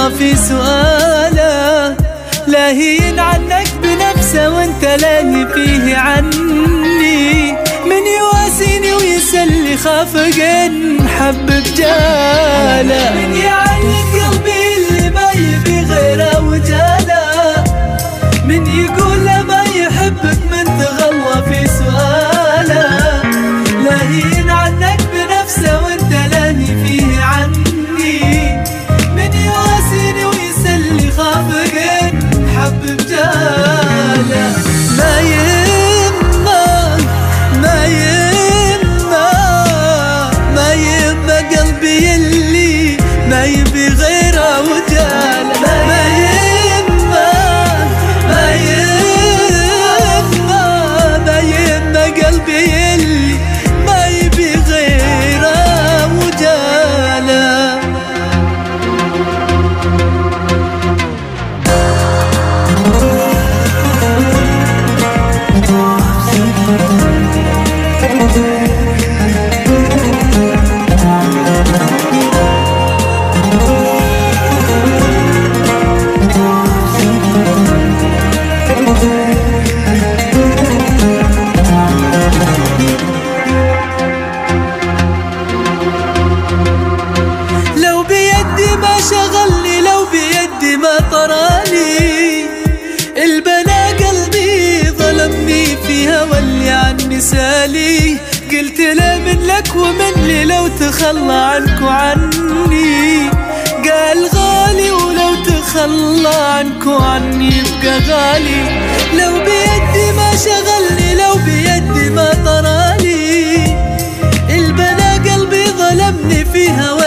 تغلى في سؤاله، لاهين عنك بنفسه وانت لاهي فيه عني. من يواسيني ويسلي خافق حب بجاله، من يعلق قلبي اللي ما يبي غيره وجاله، من يقول له ما يحبك من تغلى في سؤاله، لاهين عنك بنفسه وانت لاهي فيه عني. من يواسيني ويسلي خافق حب بجاله، ما يهمه قلبي اللي ما يبي غيره وجاله، ما يهمه قلبي اللي ما يبي غيره وجاله. لو بيدي ما شغلني، لو بيدي ما طرالي، البلا قلبي ظلمني فيها واللي عني سالي. قلت له من لك ومن لي لو تخلى عنك وعني، قال غالي ولو تخلى عنك وعني يبقى غالي. لو بيدي ما شغلني، لو بيدي ما طرالي، البلا قلبي ظلمني فيها